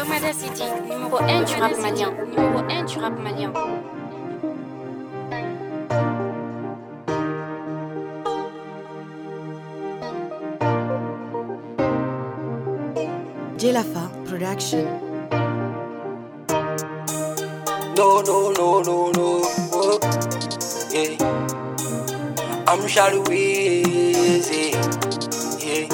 Lomada City, numéro 1 du rap malien. Numéro 1 du rap malien. Jelafa Production. No. Oh, yeah. I'm Charlie Weezy. Yeah.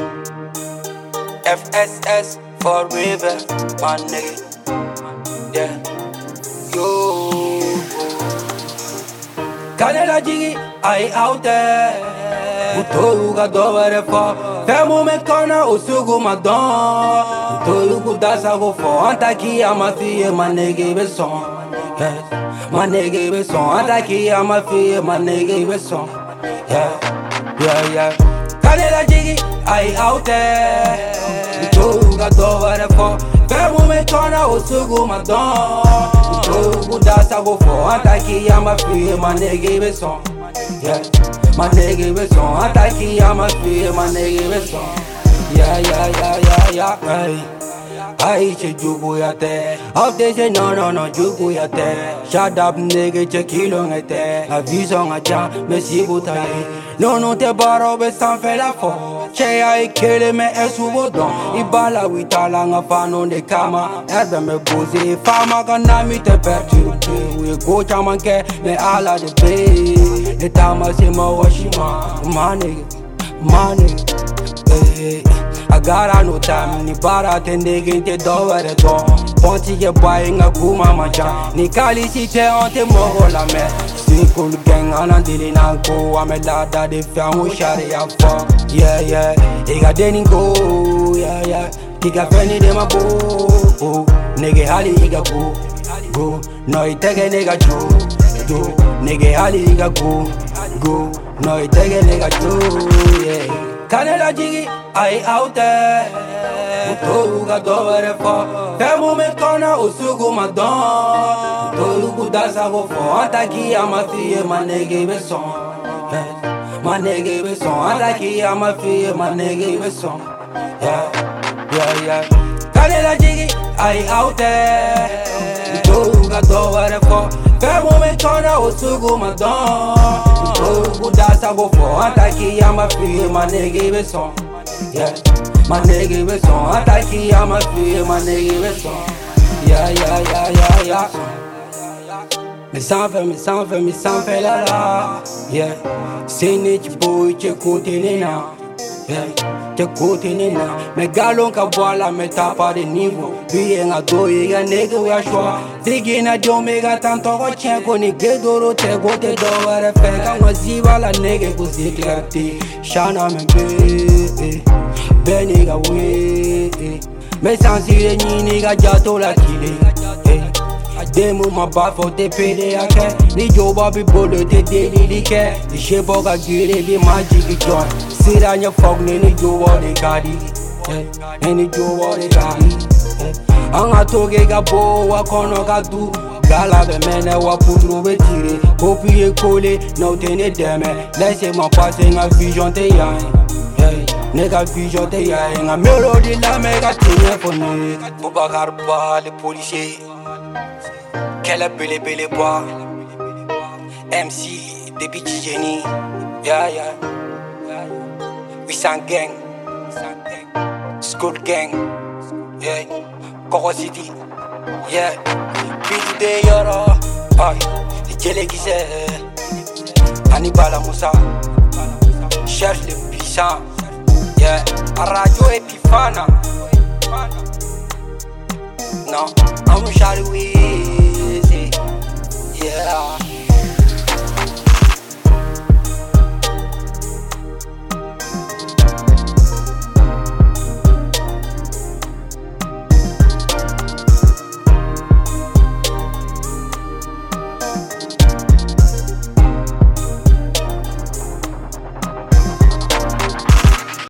FSS forever, my nigga. Yeah. Yo. Canela Jiggy, I out there. Utoyuga dovere fo. Femo me kona usugu madon. Utoyugu dasa go fo. Antaki amafiye my nigga be song. Yes. My nigga be song. Antaki amafiye my nigga be song. Yeah. Canela Jiggy, I out there. Utoyuga dovere fo. Femo me kona usugu madon. Utoyugu dasa go fo. Antaki amafiye my nigga be song. Yeah. My nigga be song, Ataki, I'm a feel, my nigga be song. Yeah. Hey. I say jugu ya te. Up they say no, jugu ya te. Shut up nigga, check on it. La vision a jam, me si butaye. No te baro be san fe la fo. Che ai kele me esubo don. Ibala witala nga fano de kama. Erbe me boze, fama gana mi te perturbe. We go chamanke, me ala de be. The time I say my washima, my nigga. Hey. I got no time, ni bara tende gente dovere don. Ponti ye buying a kuma macha. Ni kali si te ante moro la me. Single gang anandili nanko. I'm a lada de fiamu shari ya fo. Yeah. Iga deni go, yeah. Iga feni de ma bo. Nigga hali iga go. No itege nigga do. Nigga hali iga go. No itege nigga do, yeah. Canela Jiggy, I out there. Utoyuga dovere fo. Femo me kona usugu madon. Utoyugu dasa go fo. Antaki amafiye my nigga be song. My nigga be song. Antaki amafiye my nigga be song. Yeah. Canela Jiggy, I out there. Utoyuga dovere fo. Femo me kona usugu madon. Utoyugu dasa go fo. Antaki amafiye my nigga be song. Yeah. My nigga be song. Antaki amafiye my nigga be song. Yeah. Me san fe la. Yeah. Sene chiboy che continena. Yeah. Te continena. Me galon ka bola me tapa de niveau. Bien a doye ga nigga we a shwa. Digina jo me ga tanto go chenko ni gedoro te go te do ware fe ka waziva la nigga go ziklati. Shana me be. Beni ga we. Me sansire ni nigga jato la kile. Demo ma bafo te pede ake. Ni joba bi bolo te deli like. Ni shebo ga gire bi magic joy. Sira nya fog ni jowa de kadi. Ni jowa de kadi. Anga toge ga bo wa kono ga du. Gala be mene wa pudro be tire. Kopi e kole no tene deme. Laisse ma passe nga vision te ya. Nigga vision te ya. Nga melody la mega tine fone. Boubacar Ba le policier. Quelle belle bois. MC Baby Jenny. Yeah. We sang gang. School gang. Yeah. Koko City. Yeah. Piti de yoro. Ay. Jele Gise. Hannibal Moussa. Cherche le puissant. Yeah. Radio Epifana. No. I'm Charlie Weezy. Yeah.